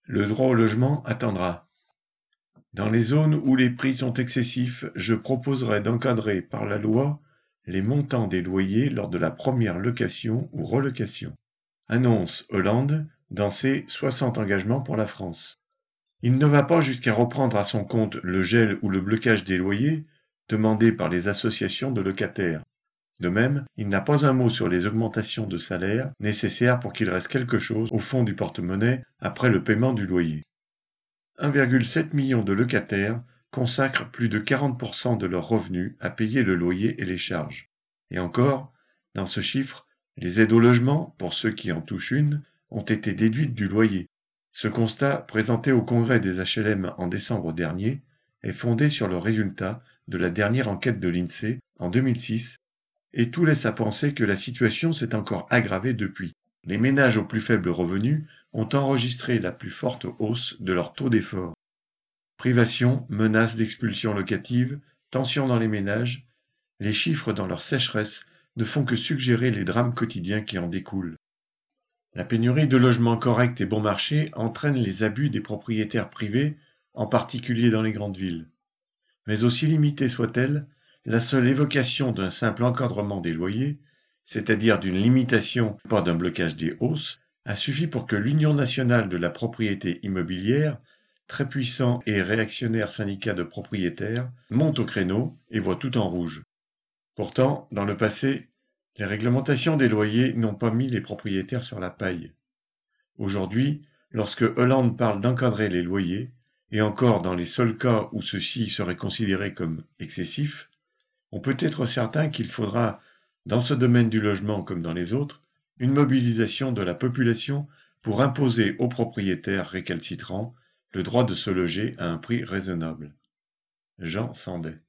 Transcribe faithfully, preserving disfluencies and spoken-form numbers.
Le droit au logement attendra. Dans les zones où les prix sont excessifs, je proposerai d'encadrer par la loi les montants des loyers lors de la première location ou relocation. Annonce Hollande dans ses soixante engagements pour la France. Il ne va pas jusqu'à reprendre à son compte le gel ou le blocage des loyers demandés par les associations de locataires. De même, il n'a pas un mot sur les augmentations de salaire nécessaires pour qu'il reste quelque chose au fond du porte-monnaie après le paiement du loyer. un virgule sept million de locataires consacrent plus de quarante pour cent de leurs revenus à payer le loyer et les charges. Et encore, dans ce chiffre, les aides au logement, pour ceux qui en touchent une, ont été déduites du loyer. Ce constat, présenté au congrès des H L M en décembre dernier, est fondé sur le résultat de la dernière enquête de l'INSEE en deux mille six, et tout laisse à penser que la situation s'est encore aggravée depuis. Les ménages aux plus faibles revenus ont enregistré la plus forte hausse de leur taux d'effort. Privation, menaces d'expulsion locative, tensions dans les ménages, les chiffres dans leur sécheresse ne font que suggérer les drames quotidiens qui en découlent. La pénurie de logements corrects et bon marché entraîne les abus des propriétaires privés, en particulier dans les grandes villes. Mais aussi limitée soit-elle, la seule évocation d'un simple encadrement des loyers, c'est-à-dire d'une limitation, pas d'un blocage des hausses, a suffi pour que l'Union nationale de la propriété immobilière, très puissant et réactionnaire syndicat de propriétaires, monte au créneau et voit tout en rouge. Pourtant, dans le passé, les réglementations des loyers n'ont pas mis les propriétaires sur la paille. Aujourd'hui, lorsque Hollande parle d'encadrer les loyers, et encore dans les seuls cas où ceux-ci seraient considérés comme excessifs, on peut être certain qu'il faudra, dans ce domaine du logement comme dans les autres, une mobilisation de la population pour imposer aux propriétaires récalcitrants le droit de se loger à un prix raisonnable. Jean Sandet.